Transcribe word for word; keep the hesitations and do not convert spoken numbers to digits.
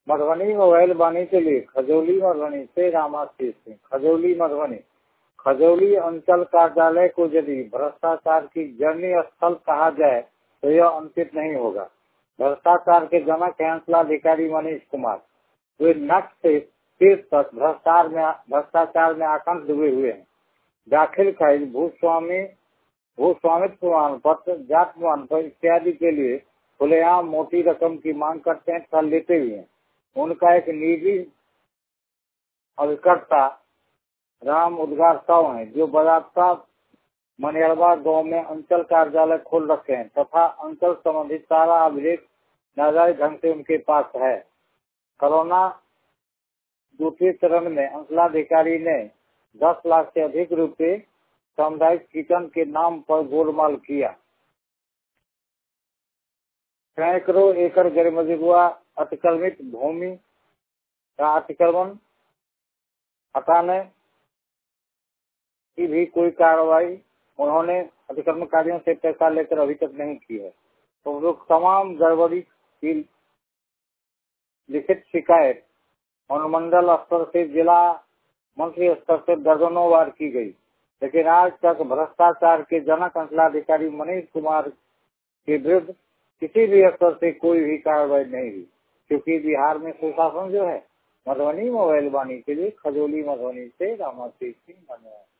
Madhubani mobile बानी के लिए खजौली मधुबनी से रामाशीष सिंह। खजौली मधुबनी। खजौली अंचल कार्यालय को यदि भ्रष्टाचार की जर्नी स्थल कहा जाए तो यह अंकित नहीं होगा। भ्रष्टाचार के जनक हैं अंचलाधिकारी मनीष कुमार। वे नक से शीर्ष तक भ्रष्टाचार में भ्रष्टाचार में आकंठ डूबे हुए हैं। दाखिल खारिज, भूस्वामी भू स्वामित्व प्रमाण पत्र, जात प्रमाण पत्र इत्यादि के लिए खुलेआम मोटी रकम की मांग करते हैं तथा लेते भी हैं। उनका एक निजी अभिकर्ता राम उद्गार साव है जो बजाता मनियरवा गांव में अंचल कार्यालय खोल रखे हैं तथा अंचल संबंधित सारा अभिलेख नाजायज ढंग से उनके पास है। कोरोना दूसरे चरण में अंचलाधिकारी ने दस लाख से अधिक रुपए सामुदायिक किचन के नाम पर गोलमाल किया। सैकड़ों एकड़ गैरमजुआ अतिक्रमित भूमि का अतिक्रमण हटाने की भी कोई कार्रवाई उन्होंने अतिक्रमणकारियों से पैसा लेकर अभी तक नहीं की है। तो लोग तमाम गड़बड़ी की लिखित शिकायत अनुमंडल स्तर से जिला मंत्री स्तर से दर्जनों बार की गई, लेकिन आज तक भ्रष्टाचार के जनक अंचलाधिकारी मनीष कुमार के विरुद्ध किसी भी स्तर से कोई भी कार्रवाई नहीं हुई, क्योंकि बिहार में सुशासन जो है। मधुबनी मोबाइल वाणी के लिए खजौली मधुबनी से रामाशीष सिंह धन्यवाद।